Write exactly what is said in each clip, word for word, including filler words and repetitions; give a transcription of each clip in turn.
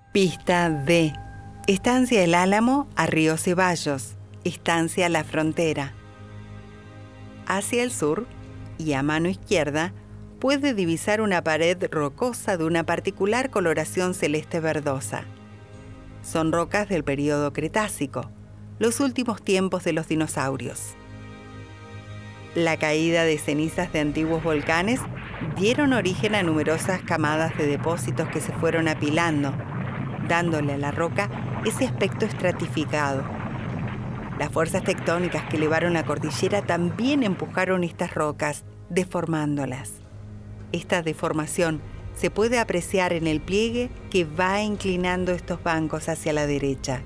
Pista D. Estancia El Álamo a Río Ceballos. Estancia La Frontera. Hacia el sur y a mano izquierda puede divisar una pared rocosa de una particular coloración celeste verdosa. Son rocas del período Cretácico, los últimos tiempos de los dinosaurios. La caída de cenizas de antiguos volcanes dieron origen a numerosas camadas de depósitos que se fueron apilando, dándole a la roca ese aspecto estratificado. Las fuerzas tectónicas que elevaron la cordillera también empujaron estas rocas, deformándolas. Esta deformación se puede apreciar en el pliegue que va inclinando estos bancos hacia la derecha.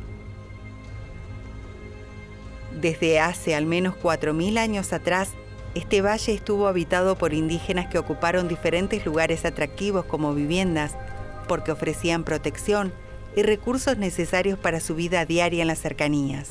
Desde hace al menos cuatro mil años atrás, este valle estuvo habitado por indígenas que ocuparon diferentes lugares atractivos como viviendas porque ofrecían protección y recursos necesarios para su vida diaria en las cercanías.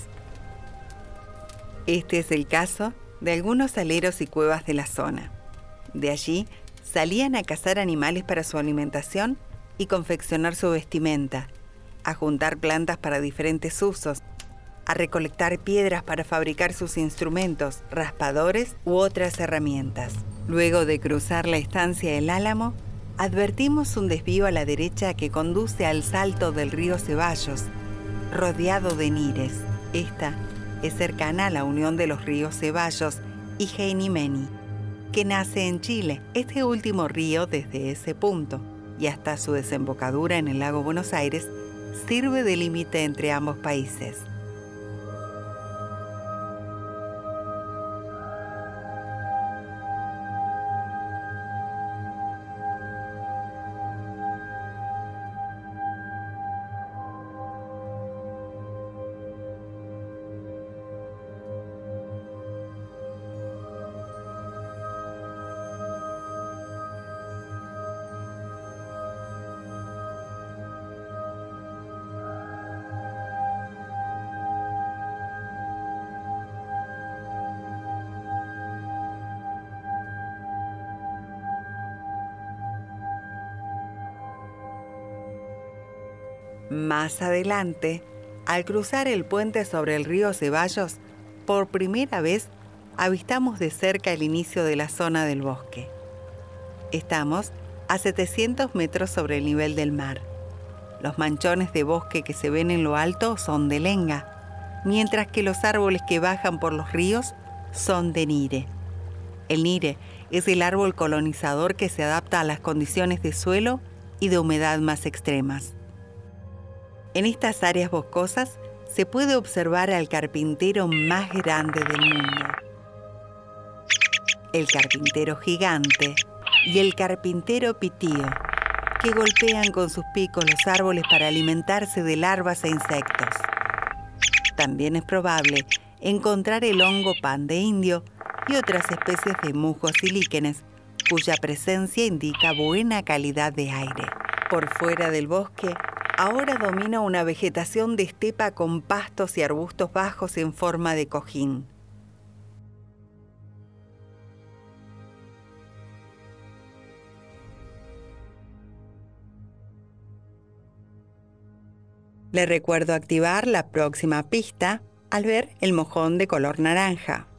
Este es el caso de algunos aleros y cuevas de la zona. De allí salían a cazar animales para su alimentación y confeccionar su vestimenta, a juntar plantas para diferentes usos, a recolectar piedras para fabricar sus instrumentos, raspadores u otras herramientas. Luego de cruzar la estancia El Álamo, advertimos un desvío a la derecha que conduce al salto del río Ceballos, rodeado de nires. Esta es cercana a la unión de los ríos Ceballos y Geinimeni, que nace en Chile. Este último río, desde ese punto y hasta su desembocadura en el lago Buenos Aires, sirve de límite entre ambos países. Más adelante, al cruzar el puente sobre el río Ceballos, por primera vez avistamos de cerca el inicio de la zona del bosque. Estamos a setecientos metros sobre el nivel del mar. Los manchones de bosque que se ven en lo alto son de lenga, mientras que los árboles que bajan por los ríos son de nire. El nire es el árbol colonizador que se adapta a las condiciones de suelo y de humedad más extremas. En estas áreas boscosas se puede observar al carpintero más grande del mundo, el carpintero gigante y el carpintero pitío, que golpean con sus picos los árboles para alimentarse de larvas e insectos. También es probable encontrar el hongo pan de indio y otras especies de musgos y líquenes, cuya presencia indica buena calidad de aire. Por fuera del bosque, ahora domina una vegetación de estepa con pastos y arbustos bajos en forma de cojín. Le recuerdo activar la próxima pista al ver el mojón de color naranja.